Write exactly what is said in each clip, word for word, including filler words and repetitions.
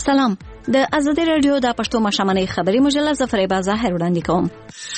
سلام. د ازادي رادیو د پښتو مشامنې خبري مجله زفریبا ظاهر وړاندې کوم.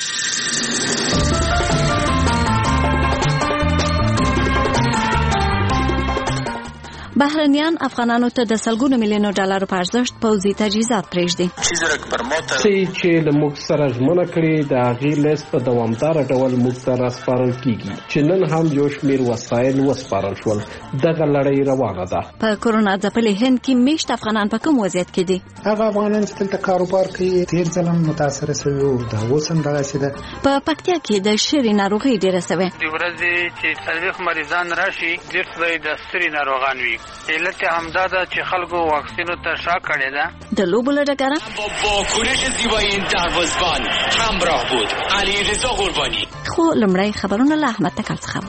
بهرنیان افغانانو ته د سلګونو میلیونو ډالرو په ارزښت پوځي تجهیزات پرېږدي. چې له موږ سره ژمنه کړې د هغې لیست په دوامداره ډول موږ ته راسپارل کیږي چې نن هم یو شمېر وسایل وسپارل شول. دغه لړۍ روانه ده. په کرونا ځپلي هند کې میشت افغانان په کوم وضعیت کې دي؟ هغه افغانان چې دلته کاروبار کوي ډېر ځله متاثره شوي او دا اوس هم دغسې ده. په پکتیا کې د شري ناروغۍ ډېره شوې. د ورځې چې څلوېښت مریضان راشي ډېر څه د سترې ناروغان وي. علت همدا ده چې خلکو واکسینو ته شا کړې ده. د لوبو له ډګره با واکنش زیبای این دروازه‌بان همراه بود علیرضا قربانی. خو لمړی خبرونه له احمد تکل څخه.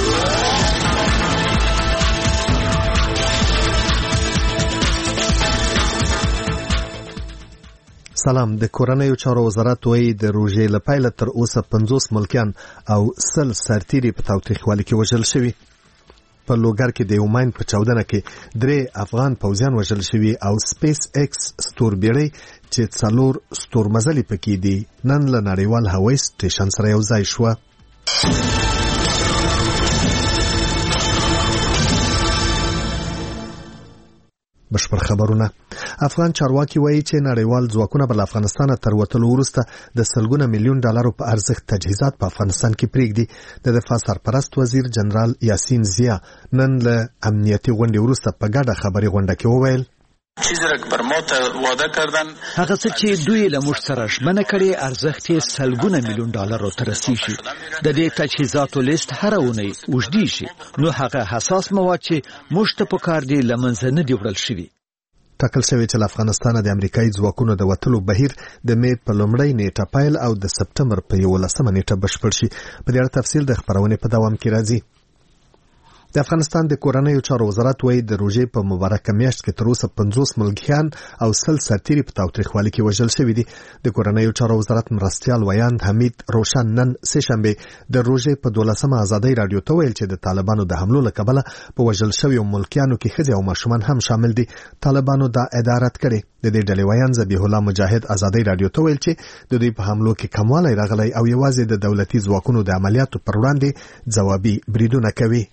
سلام. د کورنیو چارو وزارت وایي د روژې له پیله تر اوسه پنځوس ملکیان او سل سرتیري په تاوتریخوالي کې وژل شوي. په لوګر کې د یوماین په چاودنه کې درې افغان پوځیان وژل شوي او سپیس ایکس ستوربیړۍ چې څلور ستورمزلي پکې دي نن له نړیوال هوایي سټیشن سره یو ځای شوه. بشپړ خبرونه. افغان چارواکي وایي چې نړیوال ځواکونه بل افغانستان تر وتلو وروسته د سلګونه میلیون ډالرو په ارزښت تجهیزات په افغانستان کې پرېږدي. د دفاع سرپرست وزیر جنرال یاسین زیا نن له امنیتي غونډې وروسته په ګډه خبري غونډه کې وویل هغه څه چې دوی له موږ سره ژمنه کړې ارزښت یې سلګونه میلیون ډالرو ته رسیږي. د دې تجهیزاتو لیست هره اونۍ اوږدیږي، نو هغه حساس مواد چې موږ ته پکار دي له منځه نه دي وړل شوي. ټاکل شوی چې له افغانستانه د امریکایي ځواکونو د وتلو بهیر د مې په لومړۍ نیټه پیل او د سپټمبر په یولسمه نیټه بشپړ شي. په دې اړه تفصیل د خبرونې په دوام کې راځي. د افغانستان د کورنیو چارو وزارت وایي د روژې په مبارکه میاشت کې تر اوسه پنځوس ملکیان او سل سرتیري په تاوتریخوالي کې وژل شوي دي. د کورنیو چارو وزارت مرستیال ویاند حمید روشن نن سه شنبه د روژې په دولسمه ازادۍ رادیو ته ویل چې د طالبانو د حملو له کبله په وژل شویو ملکیانو کې ښځې او ماشومان هم شامل دي. طالبانو دا ادارت کړي. د دې ډلې ویاند ذبیح الله مجاهد ازادۍ رادیو ته ویل چې د دوی په حملو کې کموالی راغلی او یوازې د دولتي ځواکونو د عملیاتو پر وړاندې ځوابي بریدونه کوي.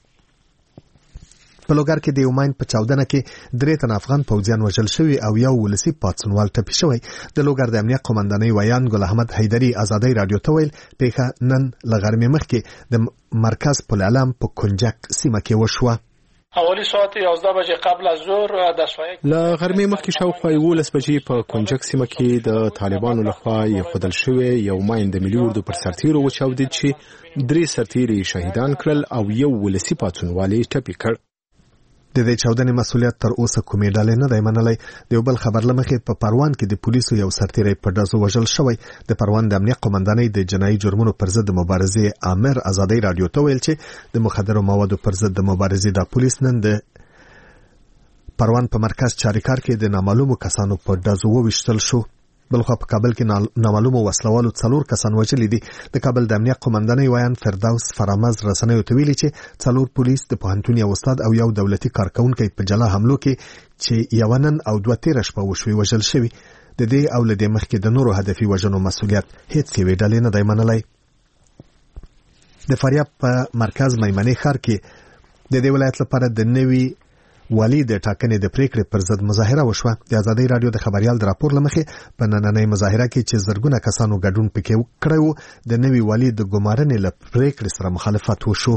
په لوګر کې د یوماین په چاودنه کې درې تن افغان پوځیان وژل شوي او یو ولسي پاڅونوال ټپي شوی. د لوګر د امنیه قومندانۍ ویاند ګل احمد حیدري ازادۍ رادیو ته ویل پیښه نن له غرمې مخکې د مرکز پل علم په کنجک سیمه کې وشوه. اولی ساعت یازده بجې قبل از ظهر د سوایک له غرمې مخکې شاوخوا یولس بجې په کنجک سیمه کې د طالبانو لخوا ایښودل شوی یو ماین د ملي اردو پر سرتیرو وچاودېد چې درې سرتیري شهیدان کړل او یو ولسي پاڅونوال ټپي کړ. د دې چاودنې مسؤلیت تر اوسه کومې ډلې نه دی منلی. د یو بل خبر له مخې په پروان کې د پولیسو یو سرتیری په ډزو وژل شوی. د پروان د امنیه قومندانۍ د جنایي جرمونو پر ضد د مبارزې آمر ازادۍ رادیو ته ویل چې د مخدرو موادو پر ضد د مبارزې د پولیس نن د پروان په مرکز چاریکار کې د نامعلومو کسانو په ډزو وویشتل شو. بلخوا په کابل کې نامعلومو وسلوالو څلور کسان وژلي دي. د کابل د امنیه قومندانۍ ویاند فردوس فرامز رسنیو ته ویلي چې څلور پولیس د پوهنتون یو استاد او یو دولتي کارکونکی په جلا حملو کې چې یو نن او دوه تیره شپه وشوي وژل شوي. د دې او له دې مخکې د نورو هدفي وژنو مسؤلیت هیڅ یوې ډلې نه دی منلی. د فاریاب په مرکز میمنې ښار کې د دې ولایت لپاره د نوي والی د ټاکنې د پریکړې پر ضد مظاهره وشوه. د ازادۍ رادیو د خبريال د راپور لمخې په نننۍ مظاهره کې چې زرګونه کسانو ګډون پکې کړی و د نوي والی د ګمارنې له پریکړې سره مخالفت وشو.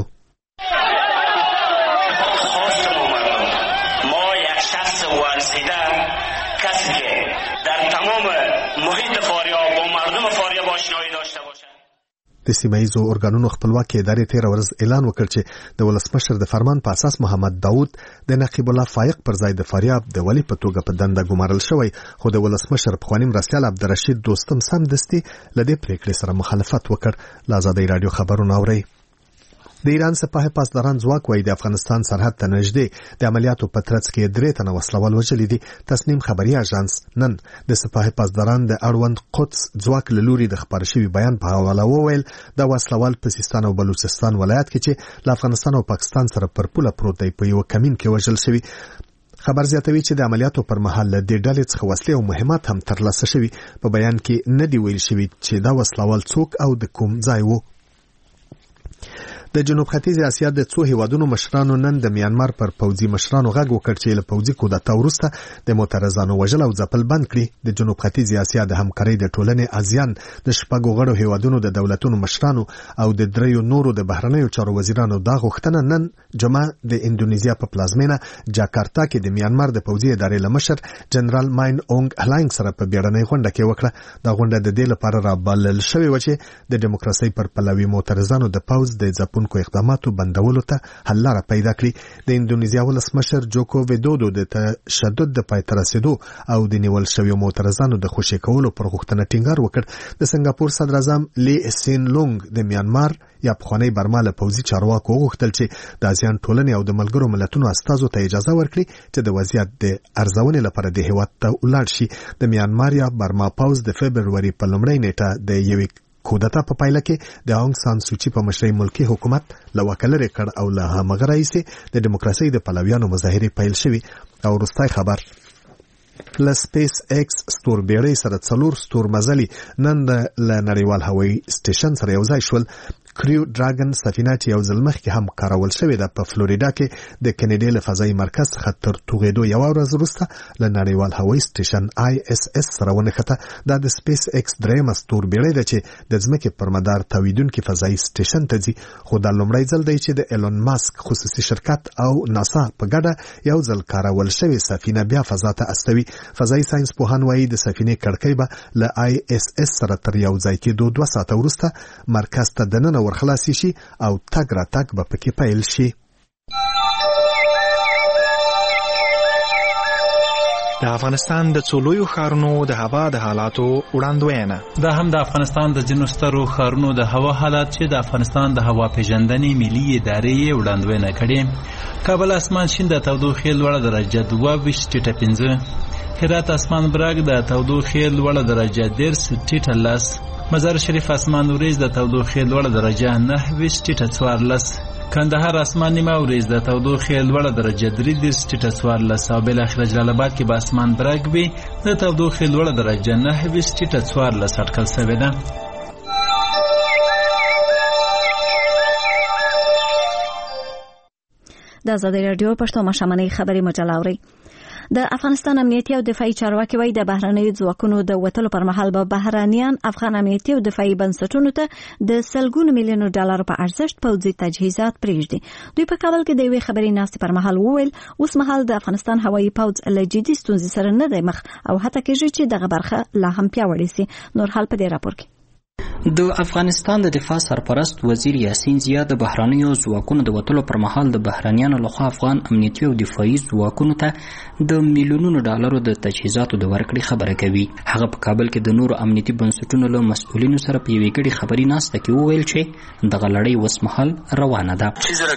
ما یک شخص ورزیده کسی که در تمام محیط فاریاب با مردم فاریاب آشنایی داشته باشه. د سیمایزو ارګانونو خپلواکي ادارې تیر ورځ اعلان وکړ چې د ولسمشر د فرمان په اساس محمد داوود د نقیب الله فایق پر ځای د فاریاب د ولی په توګه په دنده ګمارل شوی. خو د ولسمشر پخوانی مرستیال عبدالرشید دوستم سمدستي له دې پریکړې سره مخالفت وکړ. له ازادۍ رادیو خبرونه اورئ. د ایران سپاه پاسداران ځواک وایي د افغانستان سرحد ته نږدې د عملیاتو په ترڅ کې درې تنه وسلوال وژلي دي. تصنیم خبري اژانس نن د سپاه پاسداران د اړوند قدس ځواک له لوري د خبر شوي بیان په حواله وویل دا وسلوال په سیستان او بلوچستان ولایت کې چې له افغانستان او پاکستان سره پر پوله پروت دی په یو کمین کې وژل شوی. خبر زیاتوي چې د عملیاتو پر مهال د ډلې څخه وسلې او مهمات هم ترلاسه شوي. په بیان کې نه دی ویل شوی چې دا وسلوال څوک او د کوم ځای وو. د جنوب ختیځ اسیا د څو هیوادونو مشرانو نن د میانمار پر پوځي مشرانو غږ وکړ چې له پوځي کودتا وروسته د معترضانو وژل او ځپل بند کړي. د جنوب ختیځ اسیا د همکارۍ د ټولنې آزیان د شپږو غړو هیوادونو د دولتونو مشرانو او د دریو نورو د بهرنیو چارو وزیرانو دا غوښتنه نن جمعه د اندونیزیا په پلازمینه جاکارتا کې د میانمار د پوځي ادارې له مشر جنرال ماین اونګ هلاینګ سره په بیړنۍ غونډه کې وکړه. دا غونډه د دې لپاره رابلل شوې و چې د دیموکراسي پر پلوي معترضانو د پوځ د ځپونکو اقداماتو بندولو ته حل لاره پیدا کړي. د اندونیزیا ولسمشر جوکو ویدودو د تشدد د پای ته رسیدو او د نیول شویو معترضانو د خوشي کولو پر غوښتنه ټینګار وکړ. د سنگاپور صدر اعظم لی سین لونګ د میانمار یا پخوانی برما له پوځي چارواکو غوښتل چې د آسیان ټولنې او د ملګرو ملتونو استازو ته اجازه ورکړي چې د وضعیت د ارزونې لپاره د هیواد ته ولاړ شي. د میانمار یا برما پوځ د فبروري په لومړۍ نیټه د یوې کودتا په پایله کې د اونګ سان سوچي په مشرۍ ملکی حکومت له واکه لرې کړ او له همغه راهیسې د دیموکراسۍ د پلویانو مظاهرې پیل شوي. او وروستی خبر له سپیس ایکس ستوربیړۍ سره څلور ستورمزلي نن د نړیوال هوایي سټیشن سره یو ځای شول. کریو ډراګن سفینه چې یو ځل مخکې هم کارول شوې ده په فلوریدا کې د کینیډا له فضایي مرکز څخه تر توغېدو یوه ورځ وروسته له نړیوال هوایي سټیشن آی اس اس سره ونښته. دا د سپیس ایکس درېیمه ستوربیړۍ ده چې د ځمکې پر مدار تاویدونکي فضایي سټیشن ته ځي. خو دا لومړی ځل دی چې د ایلون ماسک خصوصي شرکت او ناسا په ګډه یو ځل کارول شوې سفینه بیا فضا ته استوي. فضایي ساينس پوهان وایي د سفینې کړکۍ به له آی اس اس سره تر یو ځای کېدو دوه ساعته وروسته مرکز ته دننه ورخلاصي شي او تګ را تګ به پکې پیل شي. د افغانستان د څولویو ښارونو د هوا د حالاتو وړاندوینه. دا هم د افغانستان د ځینو سترو ښارونو د هوا حالات چې د افغانستان د هوا پیژندنې ملي ادارې وړاندوینه کړې. کابل اسمان شین د تودوخې لوړه درجه دوه ویشت ټیټه پنځه، هرات اسمان برګ د تودوخې لوړه درجه دېرش ټیټه لس، مزار شریف اسمان وریځ د تودوخې لوړه درجه نهه ویشت ټیټه څوارلس، کندهار اسمان نیمه وریځ د تودوخې لوړه درجه درې دېرش ټیټه څوارلس او بالاخره جلال آباد کې به اسمان برګ وي د تودوخې لوړه درجه نهه ویشت ټیټه څوارلس اټکل شوې ده. د آزادۍ راډیو پښتو مشامنۍ خبري مجله اوري. د افغانستان امنیتي او دفاعي چارواکي وایي د بهرنیو ځواکونو د وتلو پر مهال به بهرانيان افغان امنیتي او دفاعي بنسټونو ته د سلګونو میلیونو ډالر په ارزښت پوځي تجهیزات پرېږدي. دوی په کابل کې د یوې خبري ناستې پر مهال وویل اوس مهال د افغانستان هوایي پوځ له جدي ستونزې سره نه دی مخ او حتی کېږي چې دغه برخه لا هم پیاوړې سي. نور حال په دې راپور کې. د افغانستان د دفاع سرپرست وزیر یاسین زیا د بهرانیو ځواکونو د وتلو پر مهال د بهرانیانو لخوا افغان امنیتي او دفاعي ځواکونو ته د میلیونونو ډالرو د تجهیزاتو د ورکړې خبره کوي. هغه په کابل کې د نورو امنیتي بنسټونو له مسؤلینو سره په یوې ګډې خبري ناسته کې وویل چې دغه لړۍ اوس مهال روانه ده.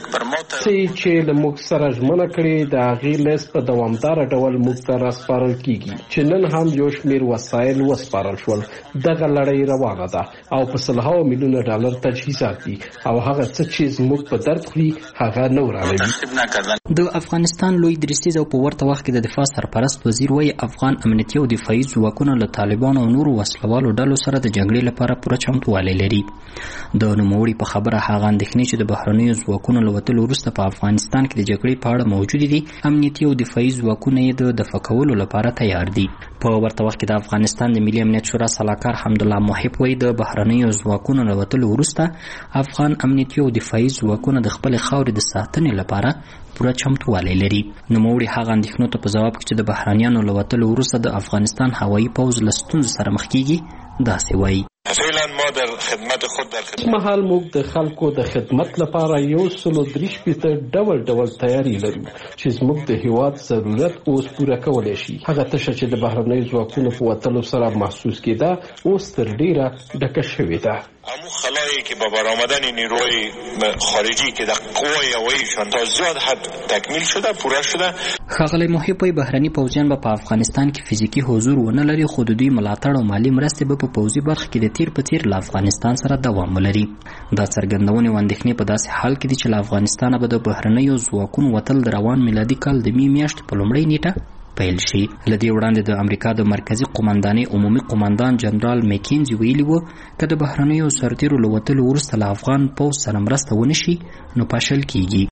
چې له موږ سره ژمنه کړې د هغې لیست په دوامداره ډول موږ ته راسپارل کیږي چې نن هم یو شمېر وسایل وسپارل شول. دغه لړۍ روانه ده او په سلهاو میلیونه ډالر تجهیزات دي او هغه څه چې زموږ په درد خوري هغه نه ورانوي. د افغانستان لوی درستیز او په ورته وخت کې د دفاع سرپرست وزیر وایي افغان امنیتي او دفاعي ځواکونه له طالبانو او نورو وسلوالو ډلو سره د جګړې لپاره پوره چمتووالی لري. د نوموړي په خبره هغه اندېښنې چې د بهرنیو ځواکونو له وتلو وروسته په افغانستان کې د جګړې په اړه موجودې دي امنیتي او دفاعي ځواکونه یې د دفاع کولو لپاره تیار دي. په ورته وخت کې د افغانستان د ملي امنیت شورا سلاکار حمدالله محب وایي د بهرنیو ځواکونو له وتلو وروسته افغان امنیتي او دفاعي ځواکونه د خپلې خاورې د ساتنې لپاره پوره چمتووالی لري. نوموړي هغه اندېښنو ته په ځواب کې چې د بهرانیانو له وتلو وروسته د افغانستان هوایي پوځ له ستونزو سره مخ کیږي داسې وایي. فعلا ما در خدمت خود در خدمت مهال موږ د خلکو د خدمت لپاره یو سلو درې شپېته ډول ډول تیاری لرو چې زموږ د هیواد ضرورت اوس پوره کولی شي. هغه تشه چې د بهرنیو ځواکونو په وتلو سره محسوس کېده اوس تر ډیره ډکه شوې ده. امو خلایی که با برآمدن نیروی خارجی که در قوای هواییشان تا زیاد حد تکمیل شده پوره شده. ښاغلی محب وایي بهرني پوځیان به په افغانستان کې فزیکي حضور ونه لري خو د دوی ملاتړ او مالي مرستې به په پوځي برخه کې د تیر په څیر سفیر له افغانستان سره دوام ولري. دا څرګندونې او اندېښنې په داسې حال کې دي چې له افغانستانه به د بهرنیو ځواکونو وتل د روان میلادي کال د مې میاشتې په لومړۍ نیټه پیل شي. له دې وړاندې د امریکا د مرکزي قومندانۍ عمومي قومندان جنرال میکینزي ویلي وو که د بهرنیو سرتیرو له وتلو وروسته له افغان پوځ سره مرسته ونه شي نو پاشل کیږي.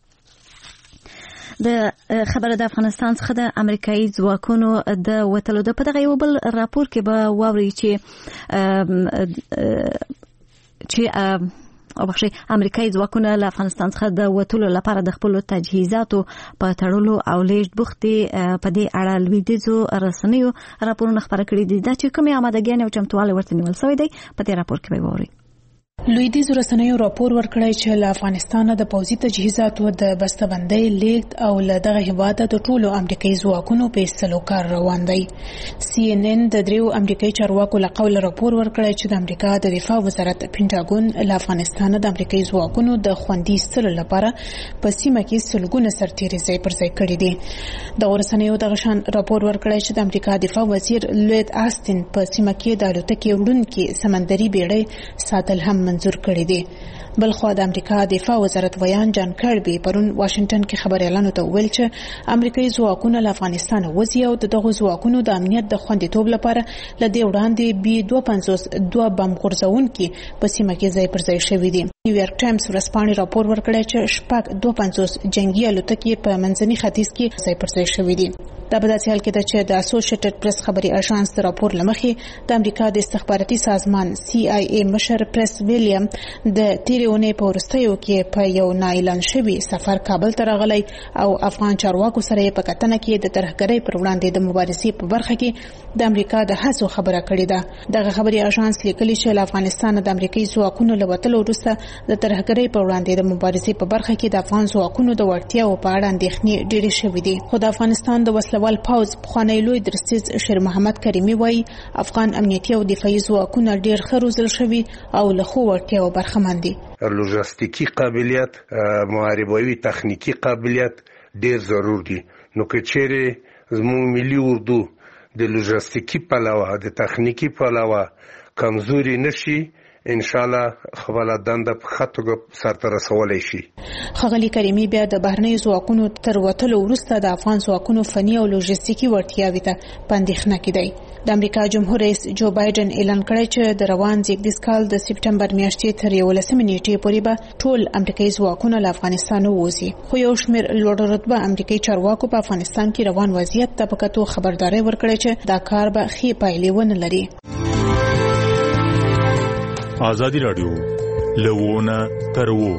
د خبره د افغانستان څخه د امریکایي ځواکونو د وتلو د په دغه یو بل راپور کې به واوري چې چې او بخښي امریکایي ځواکونه له افغانستان څخه د وتلو لپاره د خپل تجهیزاتو په تړلو او لیږد بوختي په دې اړه لویدیځو رسنیو راپورونه خبره کړي دي دا چې کومه آمادګي او چمتووالی ورته نیول شوی دی په دې راپور کې به واوري. لویدیځو رسنیو راپور ورکړی چې له افغانستانه د پوځي تجهیزاتو د بسته‌بندۍ لیږد او له دغه هیواده د ټولو امریکایي ځواکونو په ایستلو کار روان دی. سی ان ان د دریو امریکایي چارواکو له قوله راپور ورکړی چې د امریکا د دفاع وزارت پینټاګون له افغانستانه د امریکایي ځواکونو د خوندي ایستلو لپاره په سیمه کې سلګونه سرتیري ځای پر ځای کړي دي. د رسنیو دغه شان راپور ورکړی چې د امریکا دفاع وزیر لوید آستین په سیمه کې د الوتکې وړونکي سمندري بیړۍ ساتل هم منظور کړی دی. بلخو د امریکا دفاع وزارت ویان جان کربي پرون واشنگټن کې خبريالانو ته ویل چې امریکایي ځواکونه له افغانستان وځي او دغه ځواکونو د امنیت د خوندیتوب لپاره له دې وړاندې بي دوه پنځوس دوه بم غورځونکي په سیمه کې ځای پر ځای شوي دي. نیویارک ټایمز ورځپاڼې راپور ورکړی چې شپږ دوه پنځوس جنگي الوتکې په منځني ختیځ کې ځای پر ځای شوي دي. دا په داسې حال کې ده چې د اسوسییټډ پریس خبري اژانس د راپور لمخې د امریکا د استخباراتي سازمان سی آی ای مشر پریس ویلیام د تیرې اونۍ په وروستیو کې په یو نااعلان شوي سفر کابل ته راغلی او افغان چارواکو سره یې په کتنه کې د ترهګرۍ پر وړاندې د مبارزې په برخه کې د امریکا د هڅو خبره کړې ده. دغه خبري اژانس لیکلي چې له افغانستانه د امریکایي ځواکونو له وتلو وروسته د ترهګرۍ په وړاندې د مبارزې په برخه کې د افغان ځواکونو د وړتیاو په اړه اندېښنې ډېرې شوې دي. خو د افغانستان د وسله وال پوځ پخوانی لوی درستیز شیر محمد کریمي وایي افغان امنیتي او دفاعي ځواکونه ډېر ښه روزل شوي او له ښو وړتیاو برخمن دي. لوژستیکي قابلیت، محاربوي تخنیکی قابلیت ډېر ضرور دي. نو که چیرې زموږ ملي اردو د لوژستیکي پلوه د تخنیکی پلوه کمزوري نشي ان شاء الله خپل دنده په خطو سرته رسولای شي. ښاغلي کریمي بیا د بهرنیو ځواکونو تر وتلو وروسته د افغان ځواکونو فني او لوژستیکي وړتیاوې ته په اندېښنه کې دی. د امریکا جمهور رئیس جو بایدن اعلان کړی چې د روان زیږدیز کال د سپټمبر میاشتې تر یولسمې نیټې پورې به ټول امریکایي ځواکونه له افغانستان ووځي. خو یو شمېر لوړ رتبه امریکایي چارواکو په افغانستان کې روان وضعیت ته په کتو خبرداری ورکړی چې دا کار به ښې پایلې ونه لري. آزادی رادیو لوونه ترو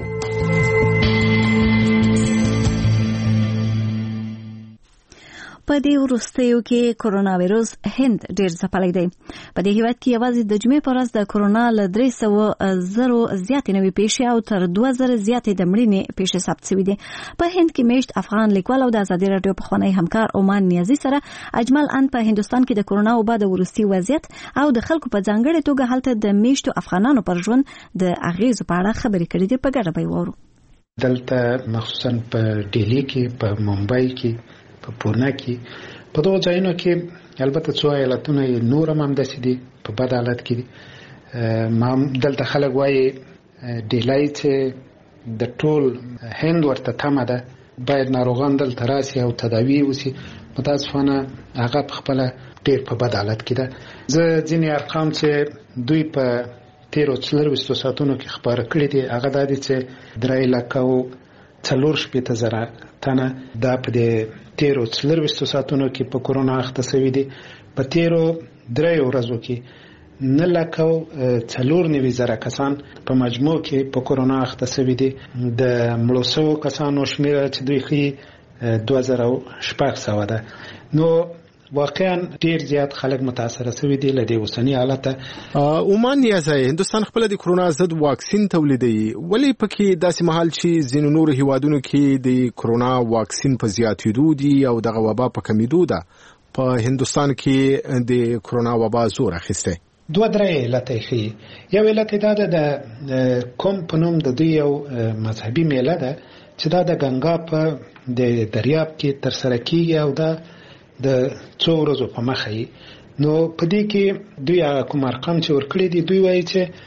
په دې وروستیو کې کرونا وایروس هند ډېر ځپلی دی. په دې هیواد کې یوازې د جمعې په ورځ د کرونا له درې سوه زرو زیاتې نوې پیښې او تر دوه زره زیاتې د مړینې پیښې ثبت شوي دي. په هند کې میشت افغان لیکوال او د ازادي راډیو پخوانی همکار عمان نیازي سره اجمل ان په هندستان کې د کرونا وبا د وروستي وضعیت او د خلکو په ځانګړې توګه هلته د میشتو افغانانو پر ژوند د اغیزو په اړه خبرې کړې دي. په ګډه به وورو. دلته مخصوصا په ډیلی کې، په ممبئی کې، په پونه کې، په دغه ځایونو کې البته څو ایالتونه نور هم داسې دي په بد حالت کې دي. ما دلته خلک وایي ډیلی چې د ټول هند ورته تمه ده باید ناروغان دلته راسي او تداوی وسي. متاسفانه هغه په خپله ډېر په بد حالت کې ده. زه ځینې ارقام چې دوی په تیرو څلرویشتو ساعتونو کې خپاره کړي دي هغه دا دي چې درې لکه او څلور شپېته زره تنه دا په دې تیرو څلرویشتو ساعتونو کې په کرونا اخته شوي دي. په تیرو درې ورځو کې نه لکه او څلور نوي زره کسان په مجموع کې په کرونا اخته شوي دي. د مړو شوو کسانو شمېره چې دوی ښیي دوه زره شپږ سوه ده. نو واقعا ډیر زیات خلک متاثر شوي دي له دې اوسني حالته. عمان نیازی هندستان خپل د کرونا ضد واکسین تولیدوي، ولې پکې داسې مهال چې ځینو نورو هیوادونو کې د کرونا واکسین په زیاتېدو دي او دغه وبا په کمیدو ده، په هندستان کې د کرونا وبا زور اخیسته؟ دوه درې علتې ښیي. یو علت دا ده د کوم په نوم د دوی یو مذهبي میله ده چې دا د ګنګا په د دریاب کې ترسره کیږي او دا د څو ورځو په مخه نو په دې کې دوی کوم ارقام چې ورکړي دي دوی وایي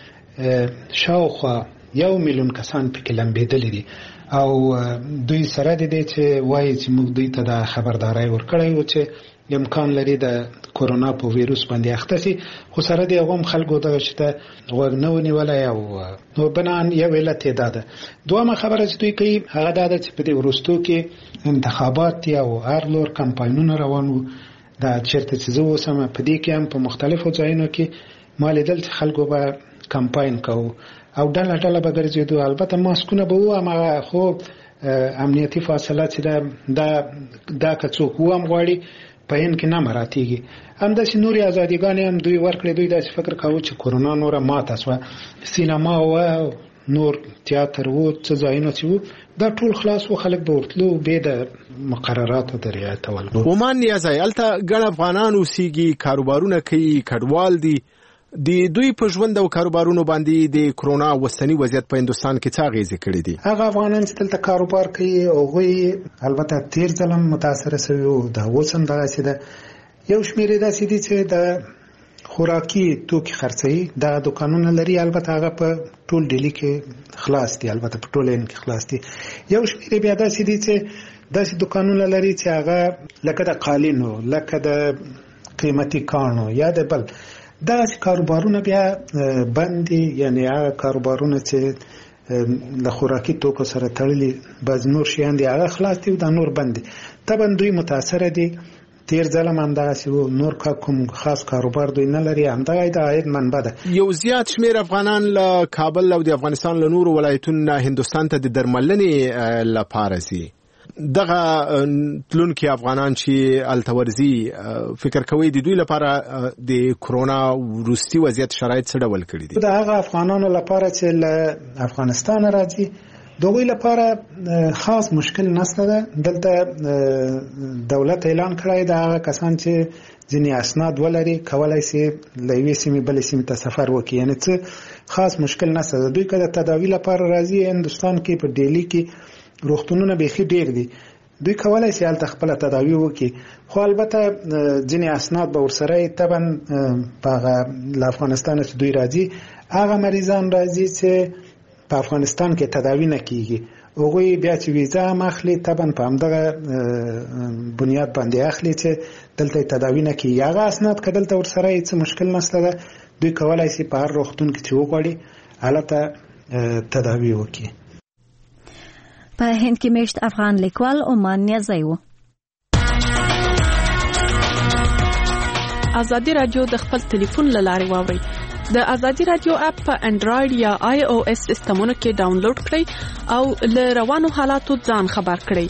چې شاوخوا یو میلیون کسان پکې لمبېدلي دي او دوی سره د دې چې وایي چې موږ دوی ته د خبرداري ورکړی و چې امکان لري د کورونا په ویروس باندې اخته شي خو سره د هغوم خلکو دغه چې ته غوږ نه ونیولی او نو بنان یو علت یې دا ده. دویمه خبره چې دوی کوي هغه دا ده چې په دې وروستو کې انتخابات دي او هر لور کمپاینونه روان وو. دا چېرته چې زه اوسم په دې کې هم په مختلفو ځایونو کې ما لیدل چې خلکو به کمپاین کوو او ډله ډله به ګرځېدو. البته ماسکونه به وو هماغه خو امنیتي فاصله چې دا دا که څوک وو هم غواړي په هند کې نه مراتیږي. همداسې نورې ازادیګانې هم دوی ورکړې. دوی داسې فکر کاوه چې کورونا نوره ماته شوه. سینما و نور تیاتر و څه ځایونه چې وو دا ټول خلاص و. خلک به ورتلو بې د مقرراتو د رعایتول. عمان نیازی هلته ګڼ افغانان اوسېږي، کاروبارونه کوي، کډوال دي. د دوی په ژوند او کاروبارونو باندې د کرونا وسنی وضعیت په هندستان کې څه اغیزې کړې دي؟ هغه افغانان چې دلته کاروبار کوي هغوی البته تیر ځل متاثره شوي وو، دا اوس هم دغسې ده. یو شمېر یې داسې دي چې د خوراکي توکي خرڅوي، دغه دوکانونه لري. البته هغه په ټول ډیلي کې خلاص دي، البته په ټول هند کې خلاص دي. یو شمېر یې بیا داسې دي چې داسې دوکانونه لري چې هغه لکه د قالینو، لکه د قیمتي کاڼو یا د بل داسې کاروبارونه بیا بند دي. یعنی هغه کاروبارونه چې له خوراکي توکو سره تړلي بعض نور شیان دي هغه خلاص دي او دا نور بند دي. طبعا دوی متاثره دي. تیر ځل هم همدغسې وو. نور کوم خاص کاروبار دوی نه لري. همدغه د عاید منبع ده. یو زیات شمېر افغانان له کابل او د افغانستان له نورو ولایتونو نه هندوستان ته د درملنې لپاره ځي. دغه تلونکي افغانان چې هلته ورځي فکر کوي د دوی لپاره د کرونا وروستي وضعیت شرایط څه ډول کړي دي؟ د هغه افغانانو لپاره چې له افغانستان راځي د هغوی لپاره خاص مشکل نشته ده. دلته دولت اعلان کړی د هغه کسان چې ځینې اسناد ولري کولی شي له یوې سیمې بلې سیمې ته سفر وکړي. یعنې څه خاص مشکل نشته ده. دوی که د تداوي لپاره راځي هندوستان کې په ډیلي کې روغتونونه بیخي ډیر دي، دوی کولای شي هلته خپله تداوي وکړي. خو البته ځینې اسناد به ورسره طبعا په هغه له افغانستانه چې دوی راځي هغه مریضان راځي چې په افغانستان کې تداوي نه کیږي. هغوی بیا چې ویزا هم اخلي طبعا په همدغه بنیاد باندې اخلي چې دلته تداوي نه کیږي. هغه اسناد که دلته ورسره څه مشکل نشته ده. دوی کولای شي په هر روغتون کې چې وغواړي هلته تداوي وکړي. په هند کې میشت افغان لیکوال عمان نیازی و. ازادي رادیو د خپل ټلیفون له لارې واورئ. د ازادي رادیو اپ په انډراید یا آی او اس سیستمونو کې ډاونلوډ کړئ او له روانو حالاتو ځان خبر کړئ.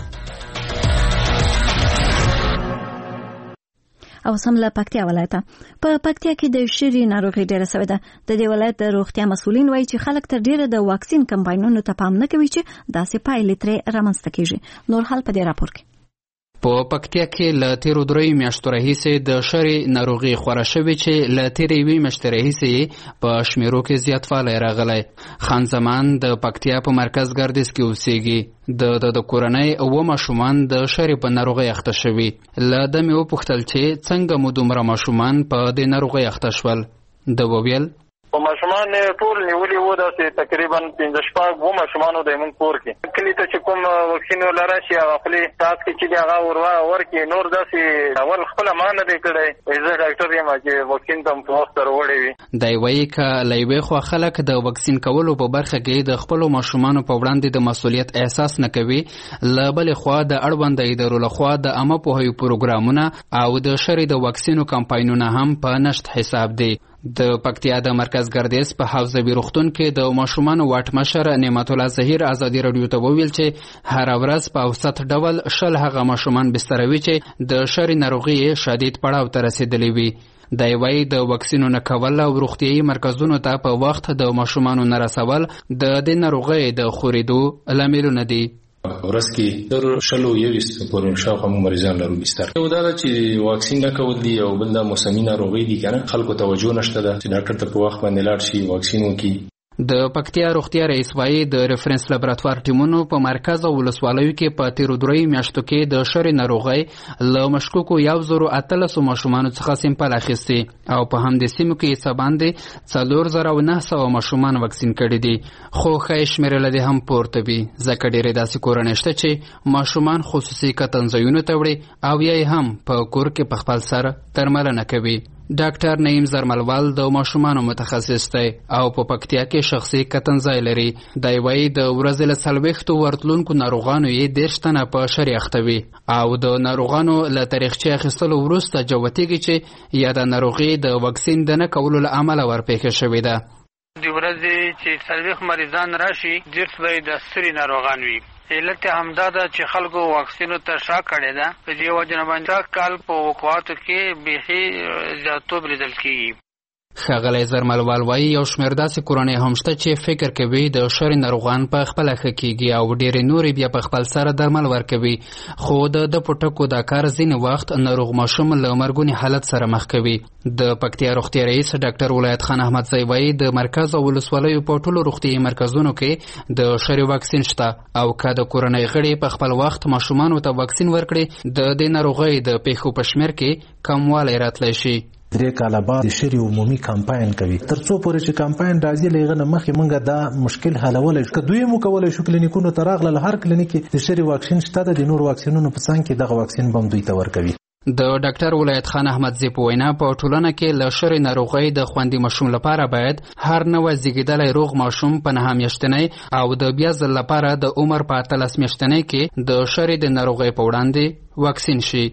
او سم له پکتیا ولایته په پکتیا کې د شری ناروغي ډیره سوې ده. د دې ولایت د روغتیا مسولین وایي چې خلک تر ډیره د واکسین کمپاینونو ته پام نه کوي چې داسې پایلې ترې رامنځته کیږي. نور حال په دې راپور کې په پکتیا کې له تیرو دریو میاشتو راهیسې د شری ناروغي خوره شوې چې له تیرې یوې میاشتې راهیسې په شمیرو کې زیاتوالی راغلی. خان زمان د پکتیا په مرکز ګردیز کې اوسېږي. د د کورنۍ اوه ماشومان د شری په ناروغۍ اخته شوي. له ده مې وپوښتل چې څنګه مو دومره ماشومان په دې ناروغۍ اخته شول. ده وویل په ماشومان ټول نیولي وو داسې تقریبا پنځه شپږ اووه ماشومانو د زموږ کور کې کلي ته چې کوم واکسین ولره شي هغه خپلې تاس کې چې دی هغه ور ورکړي. نور داسې اول خپله ما نه دی کړی. زه ډاکټر یم چې واکسین ته په وخت راوړی وي. دی وایي که له یوې خوا خلک د واکسین کولو په برخه کې د خپلو ماشومانو په وړاندې د مسؤلیت احساس نه کوي، له بلې خوا د اړونده ادارو لخوا د عامه پوهاوي پروګرامونه او د شری د واکسینو کمپاینونه هم په نشت حساب دي. د پکتیا د مرکز ګردیز په حوزوي روغتون کې د ماشومانو واټ مشر نعمت الله ظهیر ازادي رادیو ته وویل چې هر ورځ په اوسط ډول شل هغه ماشومان بستروي چې د شری ناروغي شدید پړاو ته رسیدلی وي. دی وایي د واکسینونو کول او روغتیایي مرکزونو ته په وخت د ماشومانو نه رسول د دې ناروغۍ د خورېدو لاملونه دي. ورځ کې تر شلو یویشت پورې شاوخوا موږ مریضان لرو بستر. یو دا ده چې واکسین نه کول دي او بل دا موسمي ناروغۍ دي که نه خلکو توجه نشته ده چې ډاکټر ته په وخت باندې لاړ شي واکسین وکړي. د پکتیا روغتیا رئیس وایي د ریفرنس لابراتوار ټیمونو په مرکز او ولسوالیو کې په تیرو دریو میاشتو کې د شرې ناروغۍ له مشکوکو یو زرو اتلسو ماشومانو څخه سیمپل اخیستي او په همدې سیمو کې یې څه باندې څلور زره او نهه سوه ماشومان واکسین کړي دي، خو ښایي شمېرې له دې هم پورته وي ځکه ډېرې داسې کورنۍ شته چې ماشومان خصوصي کتنځایونو ته وړي او یا یې هم په کور کې په خپل سر درملنه کوي. ډاکټر نعیم زرملوال د ماشومانو متخصص دی او په پکتیا کې شخصي کتنځای لري. دی وایي د ورځې له څلوېښتو ورتلونکو ناروغانو یې دېرش تنه په شرې اخته وي او د ناروغانو له تاریخچې اخیستلو وروسته جوتېږي چې یا د ناروغي د واکسین د نه کولو له امله ورپېښه شوې ده. د ورځې چې څلوېښت مریضان راشي دېرش به یې د سترې ناروغان وي. علت همدا ده چې خلکو واکسینو ته شا کړې ده. په دې وجه نه باندې کال په وقوعاتو کې بیخي زیاتوب لیدل کېږي. ښاغلی زرملوال وایي یو شمېر داسې کورنۍ هم شته چې فکر کوي د شرې ناروغان په خپله ښه کېږي او ډېرې نورې بیا په خپل سره درمل ورکوي، خو د ده په ټکو دا کار ځینې وخت ناروغ ماشوم له مرګوني حالت سره مخ کوي. د پکتیا روغتیا رئیس ډاکټر ولایت خان احمدزی وایي د مرکز او ولسوالیو په ټولو روغتیایي مرکزونو کې د شرې واکسین شته او که د کورنۍ غړي په خپل وخت ماشومانو ته واکسین ورکړي د دې ناروغۍ د پیښو په شمېر کې کموالی راتلی شي. درې کاله بعد د شری عمومي کمپاین کوي تر څو پورې چې کمپاین راځي لغه نه مخې مونږه دا مشکل حلولای شو. که دوی مو کولای شو کلینیکونو ته راغله هر کلینیک د شری واکسین شته د نور واکسینونو په څنګ کې دغه واکسین بم دوی ته ورکوي. د ډاکټر ولایت خان احمدزی په وینا په ټولنه کې له شرې ناروغۍ د خوندي ماشوم لپاره باید هر نوی زیږیدلی روغ ماشوم په نهه میاشتنۍ او د بیا ځل لپاره د عمر په اتلس میاشتنۍ کې د شرې د ناروغۍ په وړاندې واکسین شي.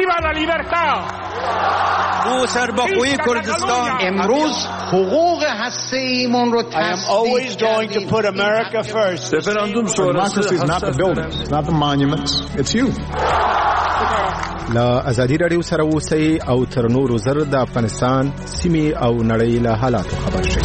او سربخوی کردستان امروز حقوق هسته ایمون رو تصدیق رفراندوم شورای is not the buildings, not the monuments, it's you. لا ازادي رادیو سره اوسئ او تر نورو زر د افغانستان سیمې او نړۍ له حالاتو خبر شئ.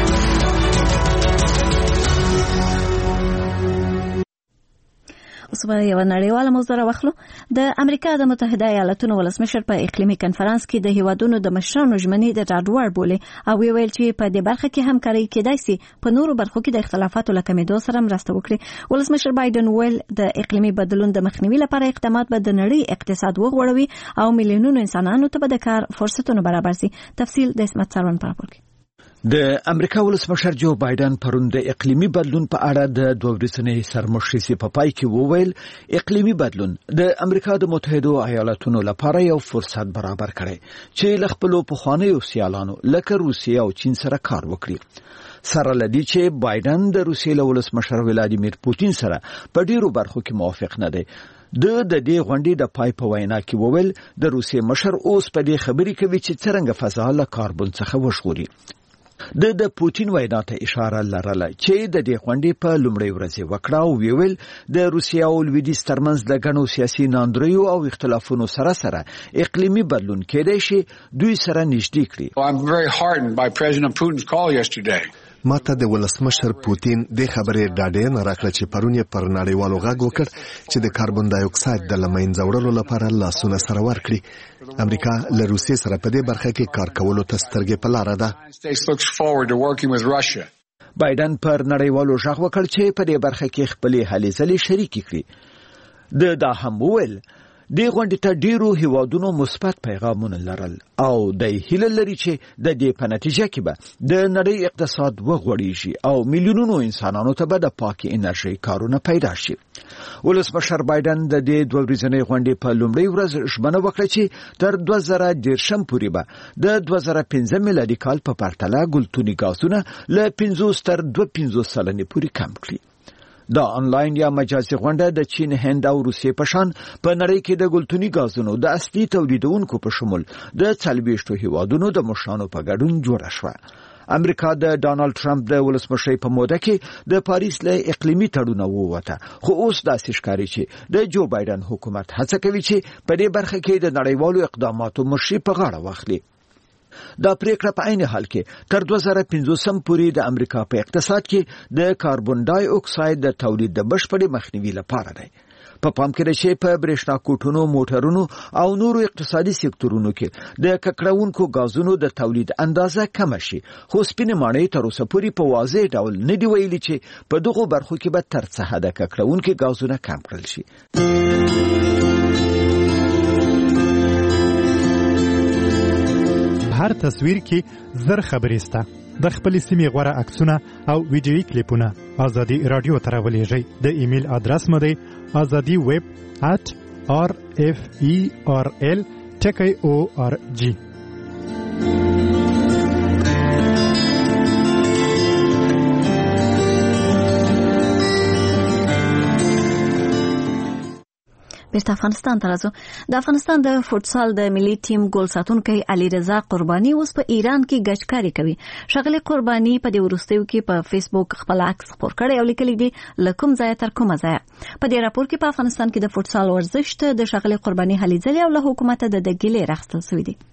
اوس به یوه نړیواله موضوع راواخلو. د امریکا د متحده ایالاتونو ولسمشر په اقلیمي کنفرانس کې د هیوادونو د مشرانو ژمنې د ډاډوړ بولي او ویل چې په دې برخه کې همکاري کېدای شي په نورو برخو کې د اختلافاتو له کمېدو سره مرسته وکړي. ولسمشر بایدن ویل د اقلیمي بدلون د مخنیوي لپاره اقدامات به د نړۍ اقتصاد وغوړوي او میلیونونو انسانانو ته به د کار فرصتونه برابر شي. تفصیل د اسمت سروان په راپور کې. د امریکا ولسمشر جو بایدن پرون د اقلیمي بدلون په اړه د دوه ورځنۍ سرمشرۍ په پای کې وویل اقلیمي بدلون د امریکا د متحده ایالاتونو لپاره یو فرصت برابر کړي چې له خپلو پخوانیو سیالانو لکه روسیه او چین سره کار وکړي. سره لدی چې بایدن د روسیې له ولسمشر ولادیمیر پوتین سره په ډیرو برخو کې موافق نه دی. د د دې غونډې د پای په وینا کې وویل د روسیې مشر اوس په دې خبرې کوي چې څنګه فضا له کاربن څخه وژغوري. د د پوتین وینا ته اشاره لرله چې د دې غونډې په لومړۍ ورځ وکړه او ویل د روسیې او لویدیځ ترمنځ د غنو سیاسي ناندریو او اختلافونو سره سره اقلیمي بدلون کېدای شي دوی سره نږدې کړي. I'm very heartened by President Putin's call yesterday. ماته د ولسمشر پوتین د خبرې ډاډه نه راکړه چې پرون یې پر نړیوالو غږ وکړ چې د کاربن ډای اکساید د لمنځه وړلو لپاره لاسونه سره ورکړي. امریکا له روسیې سره په دې برخه کې کار کولو ته سترګې په لاره ده. بایدن پر نړیوالو غږ وکړ چې په دې برخه کې خپلې هلې ځلې شریکې کړي. د دا هم وویل د غونډې ته ډیرو هیوادونو مثبت پیغامونه لرل او د هیله لري چې د دې په نتیجه کې به د نړۍ اقتصاد وغوړیږي او میلیونونو انسانانو ته به د پاکي انرژي کارونه پیدا شي. ولسمشر بایدن د دې دوه ورځنۍ غونډې په لومړۍ ورځ ژمنه وکړه چې تر دوه زره دېرشم پورې به د دوه زره پنځه میلادي کال په پرتله ګلتوني غازونه له پنځوس تر دوه پنځوس سلنې پورې کم کړي. دا آنلاین یا مجازي غونډه د چین، هند او روسیې په شان په نړۍ کې د ګلتوني غازونو د اصلي تولیدونکو په شمول د څلوېښتو هیوادونو د مشرانو په ګډون جوړه شوه. امریکا د ډانلډ ټرمپ د ولسمشرۍ په موده کې د پاریس له اقلیمي تړونه ووته، خو اوس داسې ښکاري چې د جو بایدن حکومت هڅه کوي چې په دې برخه کې د نړیوالو اقداماتو مشري په غاړه واخلي. دا پریکړه په عین حال کې تر دوه زره پنځوسم پورې د امریکا په اقتصاد کې د کاربن ډای اکساید د تولید د بشپړې مخنیوي لپاره ده. په پام کې چې په برېښنا کوټونو، موټرونو او نورو اقتصادي سکتورونو کې د ککړونکو غازونو د تولید اندازه کم شي، خو سپینې ماڼۍ تر اوسه پورې په واضح ډول نه دی ویلي چې په دغو برخو کې به تر څه حده ککړونکي غازونه کم کړل شي. هر تصویر کې زر خبرې سته. د خپل سیمې غوړه عکسونه او ویډیویي کلیپونه ازادي رادیو ته راولېږئ. د ایمیل ادرس مو دی ازادي ویب at r f e r l ټکی او ار جی. بیرته افغانستان ته راځو. د افغانستان د فوټسال د ملي ټیم ګول ساتونکی علیرضا قرباني اوس په ایران کې ګچکاري کوي. ښاغلي قرباني په دې وروستیو کې په فیسبوک خپل عکس خپور کړی او لیکلی دی له کوم ځایه تر کومه ځایه. په دې راپور کې په افغانستان کې د فوټسال ورزش ته د ښاغلي قرباني هلې ځلې او له حکومت د دګیلې راخستل شوی دی.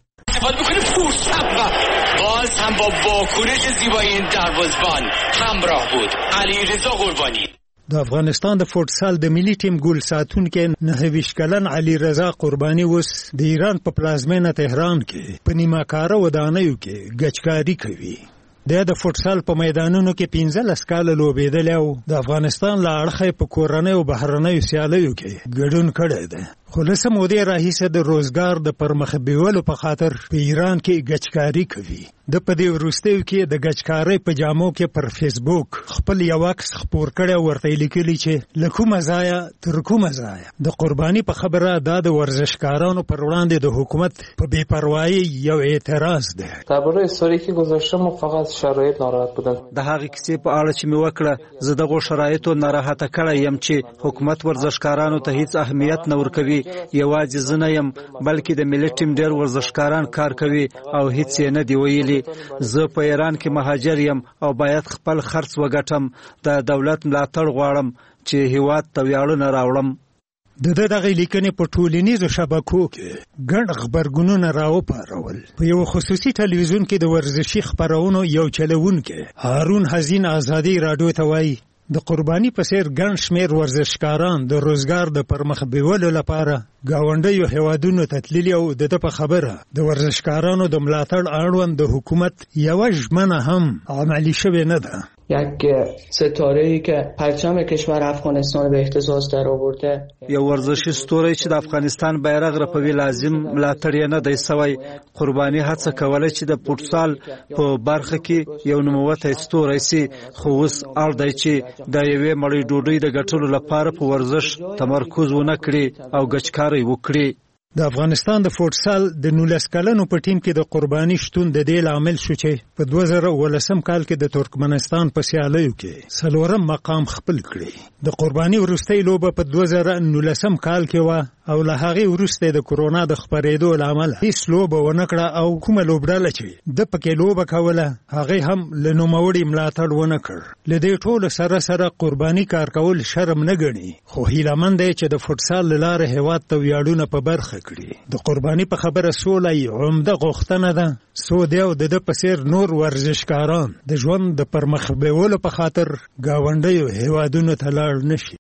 باز هم با واکنش زیبای این دروازه‌بان همراه بود. علیرضا قربانی. د افغانستان د فوټسال د ملي ټیم ګول ساتونکي نهه ویشت کلن علیرضا قرباني اوس د ایران په پلازمینه تهران کې په نیمه‌کاره ودانیو کې ګچکاري کوي. د فوټسال په میدانونو کې پنځلس کاله لوبېدلی او د افغانستان له اړخه په کورنیو او بهرنیو سیالیو کې ګډون کړی دی. خو له څه مودې راهیسې د روزګار د پرمخ بیولو په خاطر په ایران کې ګچکاري کوي. د په دې وروستیو کې د ګچکارۍ په جامو کې پر فیسبوک خپل یو عکس خپور کړی او ورته لیکلي چې له کومه ځایه تر کومه ځایه. د قرباني په خبره دا د ورزشکارانو پر وړاندې د حکومت په بې پروایي یو اعتراض دی. درباره استوری که گذاشتم فقط شرایط ناراحت بودم. د هغې کیسې په اړه چې مې وکړه زه دغو شرایطو ناراحته کړی یم چې حکومت ورزشکارانو ته هیڅ اهمیت نه ورکوي. یوازې زه نه یم بلکې د ملي ټیم ډېر ورزشکاران کار کوي او هیڅ یې نه دی ویلي. زه په ایران کې مهاجر یم او باید خپل خرڅ وګټم. د دولت ملاتړ غواړم چې هیواد ته ویاړونه راوړم. د ده دغه لیکنې په ټولنیزو شبکو کې ګڼ غبرګونونه راوپارول. په یو خصوصي تلویزیون کې د ورزشي خپرونو یو چلوونکی هارون حزین ازادي راډیو ته وایي د قرباني په څیر ګڼ شمېر ورزشکاران د روزګار د پرمخ بیولو لپاره ګاونډیو هیوادونو ته تللي او د ده په خبره د ورزشکارانو د ملاتړ اړوند د حکومت یوه ژمنه هم عملي شوې نه ده. یک ستاره‌ای که پرچم کشور افغانستان به اهتزاز در آورده. یو ورزشي ستوری چې د افغانستان بیرغ رپوي لازم ملاتړ یې نه دی سوی. قرباني هڅه کوله چې د فوټسال په برخه کې یو نوموتی ستوری سي، خو اوس اړ دی چې د یوې مړۍ ډوډۍ د ګټلو لپاره په ورزش تمرکز ونه کړي او ګچکاري وکړي. د افغانستان د فوټسال د نولس کلنو په ټیم کې د قرباني شتون د دې لامل شو چې په دوه زره اوولسم کال کې د ترکمنستان په سیالیو کې څلورم مقام خپل کړي. د قرباني وروستۍ لوبه په دوه زره نولسم کال کې وه او له هغې وروسته د کرونا د خپرېدو له امله هیڅ لوبه ونه کړه او کومه لوبډله چې ده پکې لوبه کوله هغې هم له نوموړي ملاتړ ونه کړ. له دې ټولو سره سره قرباني کار کول شرم نه ګڼي، خو هیلهمند دی چې د فوټسال له لارې هېواد ته ویاړونه په برخه کړي. د قرباني په خبره سوله یې عمده غوښتنه ده. څو دی او د ده په څېر نور ورزشکاران د ژوند د پرمخ بیولو په خاطر ګاونډیو هېوادونو ته لاړ نه شي.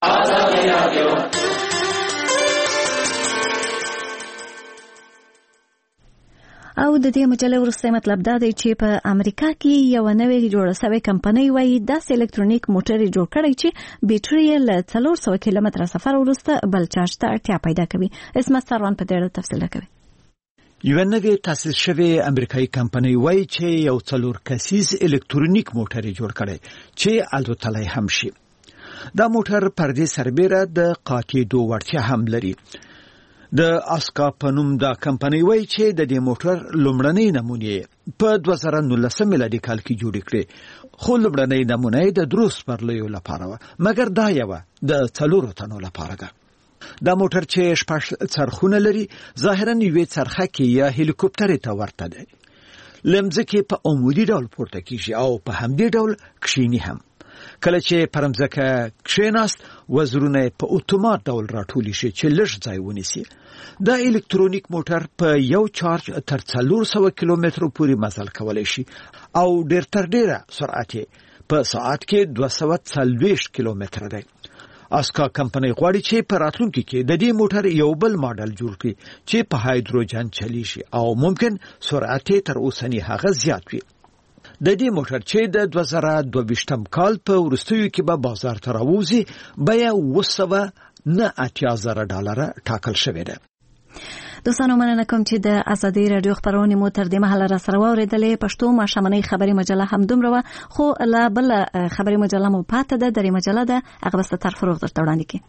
او د دې مجلې وروستی مطلب دا دی چې په امریکا کې یو نوې جوړه شوې کمپنۍ وایي داسې الکترونیک موټر جوړ کړی چې بیټرۍ یې له څلور سوه کیلومتره سفر وروسته بل چارج ته اړتیا پیدا کوي. اسمت سروان په دې اړه تفصیل راکوي. یو نوې تاسیس شوې امریکایي کمپنۍ وایي چې یو څلور کسیز الکترونیک موټر جوړ کړی چې الوتلی هم شي. دا موټر پر دې سربیره د قاټېدو وړتیا هم لري. د اسکا په نوم دا کمپنۍ وایي چې د دې موټر لومړنۍ نمونې په دوه زره نولسم میلادي کال کې جوړې کړې، خو لومړنۍ نمونه یې د درو سپرلیو لپاره وه، مګر دا یوه د څلورو تنو لپاره ده. دا موټر چې شپږ څرخونه لري ظاهرا یوې څرخکې یا هلیکوپټرې ته ورته دی. له مځکې په عمودي ډول پورته کیږي او په همدې ډول کښیني هم. کله چې پر مځکه کښېناست وزرونه په اتومات ډول راټولی شي چې لږ ځای ونیسي. دا الکترونیک موټر په یو چارج تر څلور سوه کیلومترو پورې مزل کولی شي او ډېر تر ډېره سرعت په ساعت کې دوه سوه څلوېښت کیلومتره دی. اسکا کمپنۍ غواړي چې په راتلونکي کې د دې موټر یو بل ماډل جوړ کړي چې په هایدروجن چلی شي او ممکن سرعت تر اوسنی هغه زیات وي. د دې موټر چې د دوه زره دوه ویشتم کال په وروستیو کې به بازار ته راوځي بیه اوه سوه نه اتیا زره ډالره ټاکل شوې ده. دوستانو مننه کوم چې د ازادي رادیو خبرونه مو تر دې مهاله را سره واوریدلې. پښتو ماشومنۍ خبري مجله هم دومره و، خو لا بل خبري مجله مو پاتې ده. درې مجله ده هغه بس تر فروغ درته وړاندې کی.